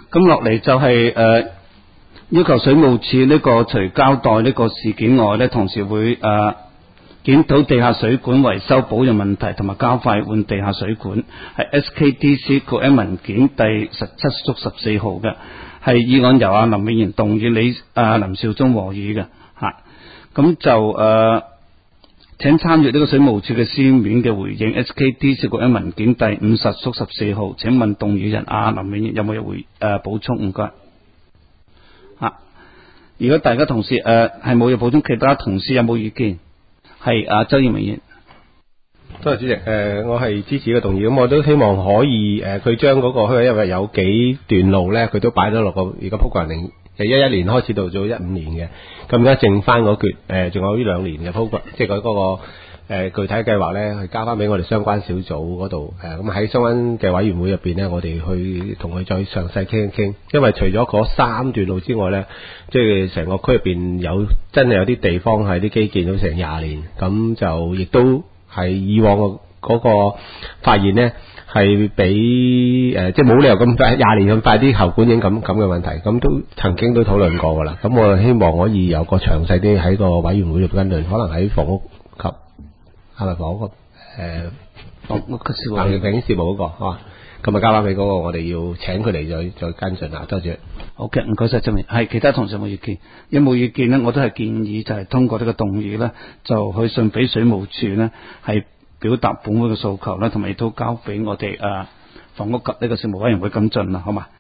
咁落嚟就係要求水務署呢個除交代呢個事件外呢，同時會檢討地下水管維修保養問題，同埋加快換地下水管，係 SKDC 個 M 文件第17/14號嘅，係議案由林永賢動議，林紹忠和議嘅吓。咁就請參閱呢個水務署嘅書面嘅回應 SKDC 個 M 文件第50/14號。請問動議人林永賢有冇補充？唔該。如果大家同事係冇嘢補充，其他同事有冇意見？係周耀明議員。 多謝主席，我係支持呢個動議，咁我都希望可以佢將嗰個，因為有幾段路咧，佢都擺咗落個而家鋪林11年開始到咗15年嘅，咁而家剩翻嗰橛仲有呢2年嘅鋪即係嗰個具體計劃咧，去交翻俾我哋相關小組嗰度，咁喺相關嘅委員會入邊咧，我哋去同佢再詳細傾一傾，因為除咗嗰3段路之外咧，即係成個區入邊真係有啲地方係啲基建都成20年，咁就亦都係以往嗰個發現咧，係比即係冇理由咁快20年咁快啲喉管影咁嘅問題，咁都曾經都討論過噶啦。咁我希望可以有個詳細啲喺個委員會度跟進，可能喺房屋及係咪房屋個房屋嘅事務環境事務嗰個啊，咁啊交翻俾嗰個我哋要請佢嚟再跟進啊。多謝。 好嘅，唔該晒，周明。係其他同事有冇意見？有冇意見呢？我都係建議就係通過呢個動議呢，就去信俾水務署呢，係表達本會嘅訴求啦，同埋亦都交俾我哋房屋及呢個事務委員會跟進啦，好嘛？